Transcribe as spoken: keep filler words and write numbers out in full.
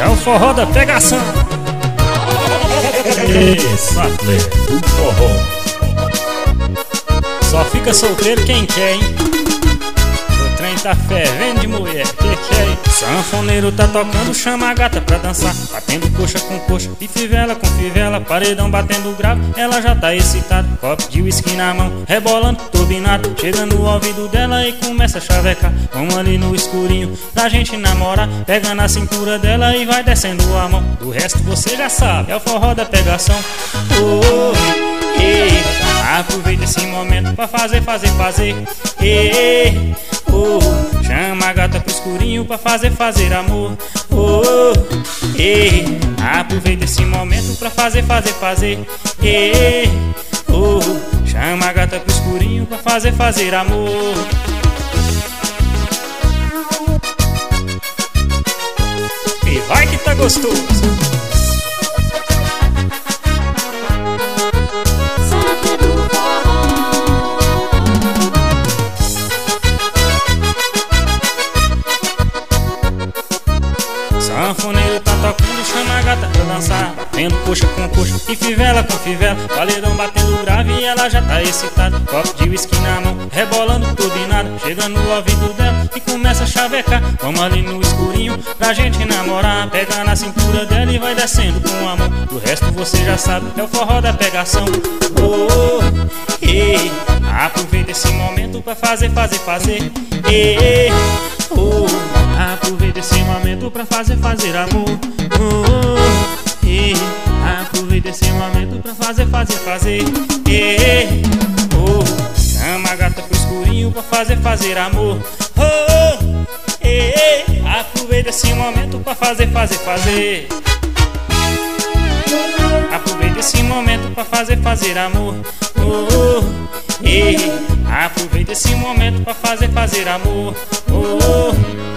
É o forró da pegação. Isso, atleta, o forró. Só fica solteiro quem quer, hein? O trem tá fervendo de mulher, que que é isso? Sanfoneiro tá tocando, chama a gata pra dançar, batendo coxa com coxa e fivela com fivela, paredão batendo grave, ela já tá excitada. Copo de uísque na mão, rebolando, turbinado, chega no ouvido dela e começa a chavecar. Vamos ali no escurinho pra gente namorar, pega na cintura dela e vai descendo a mão. Do resto você já sabe, é o forró da pegação. Oh, oh, ei, aproveita esse momento pra fazer, fazer, fazer. Ei, oh, chama a gata pro escurinho pra fazer, fazer amor. Oh, oh, ei, aproveita esse momento pra fazer, fazer, fazer. Ei, oh, chama a gata pro escurinho pra fazer, fazer amor. E vai que tá gostoso. Sanfoneiro tá tocando, chama a gata pra dançar, batendo coxa com coxa e fivela com fivela, paredão batendo grave e ela já tá excitada. Copo de uísque na mão, rebolando turbinado, chega no ouvido dela e começa a chavecar. Vamos ali no escurinho pra gente namorar, pega na cintura dela e vai descendo com a mão. Do resto você já sabe, é o forró da pegação. Oh, oh, ei, aproveita esse momento pra fazer, fazer, fazer. Ei, oh, aproveita esse momento pra fazer, fazer amor. Oh, oh, ei, aproveita esse momento pra fazer, fazer, fazer. Ei, oh, chama a gata pro escurinho pra fazer, fazer amor. Oh, oh, ei, aproveita esse momento pra fazer, fazer, fazer. Aproveita esse momento pra fazer, fazer amor. Oh, oh, ei, aproveita esse momento pra fazer, fazer amor. Oh, oh,